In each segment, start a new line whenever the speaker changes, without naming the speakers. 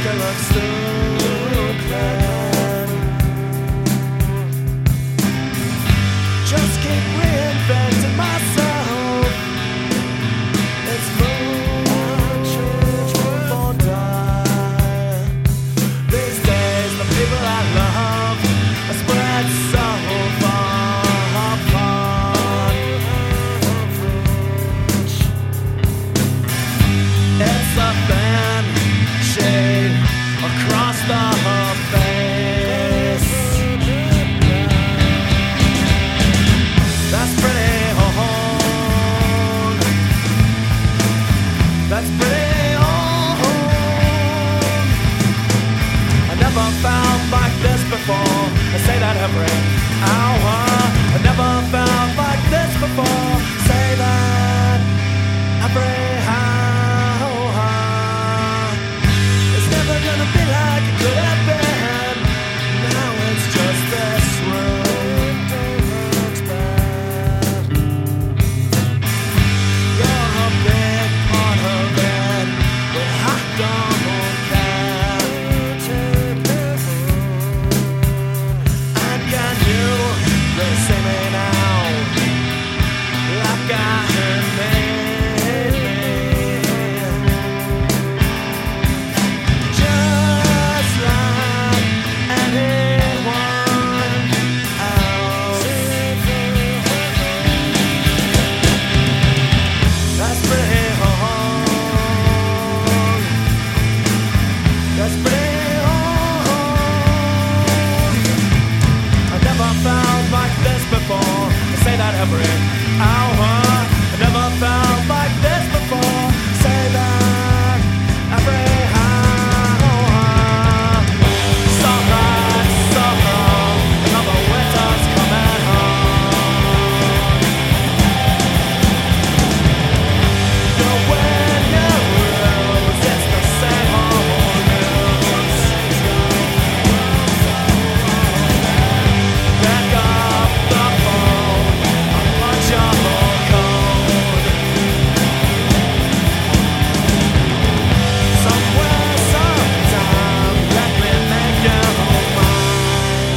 look stupid. Just keep reinventing myself. It's much or die. These days the people I love are spread so far apart. It's a thin shade across the face. That's pretty old. That's pretty old. I never felt like this before. I say that every hour. I never felt like this before. Say that every hour. It's never gonna be like it could have been. Now it's just this room. Looks bad. You're a big part of it, but I don't care. And can you really see me now? Like I made me. Just like anyone else. That's pretty old. That's pretty old. I never felt like this before. I say that every hour. I never felt like this before. Say that every hour. Summer, summer, another winter's coming home. No win, no lose, it's the same old news. Pick up the phone, I'll punch your code. Somewhere, sometime, let me make you mine.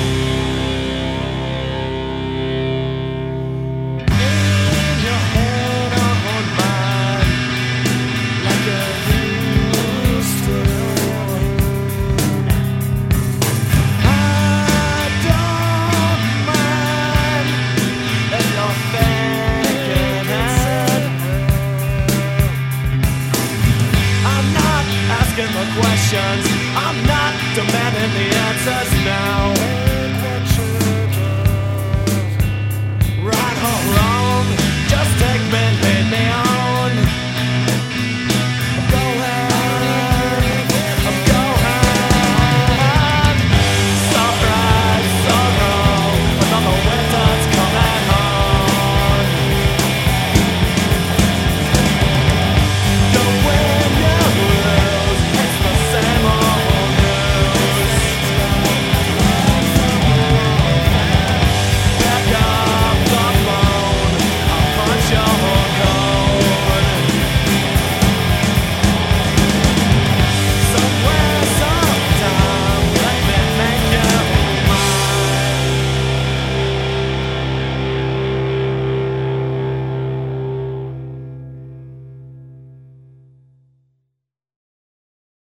In your head or on mine, like you used to. I don't mind if you're faking it. I'm not asking the questions, I'm not demanding the answers now.